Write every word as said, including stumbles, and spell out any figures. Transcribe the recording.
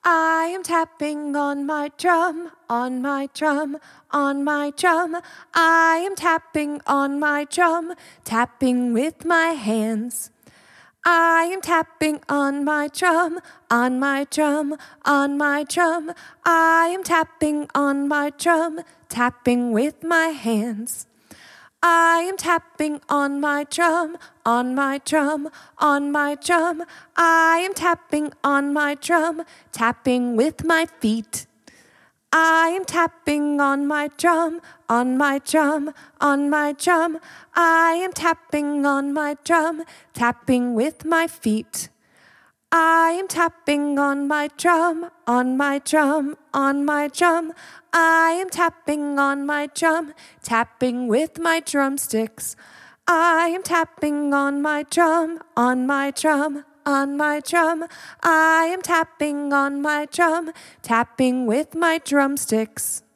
I am tapping on my drum, on my drum, on my drum. I am tapping on my drum, tapping with my hands. I am tapping on my drum, on my drum, on my drum. I am tapping on my drum, tapping with my hands. I am tapping on my drum, on my drum, on my drum. I am tapping on my drum, tapping with my feet. I am tapping on my drum, on my drum, on my drum. I am tapping on my drum, tapping with my feet. I am tapping on my drum, on my drum, on my drum. I am tapping on my drum, tapping with my drumsticks. I am tapping on my drum, on my drum, on my drum. I am tapping on my drum, tapping with my drumsticks.